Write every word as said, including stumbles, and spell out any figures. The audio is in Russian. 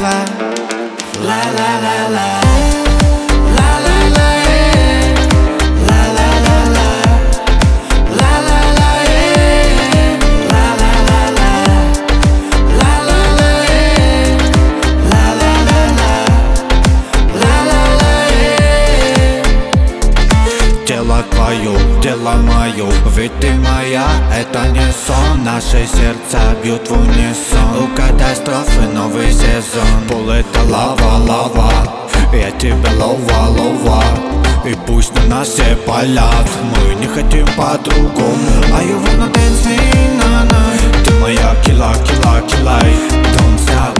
La la la la. Тело твое, тело мое, ведь ты моя, это не сон. Наши сердца бьют в унисон. У катастрофы новый сезон. Пол это лава, лава, я тебя лова, лова. И пусть на нас все палят, мы не хотим по-другому. Are you wanna dance me, на-на? Ты моя кила, кила, килай. Don't stop.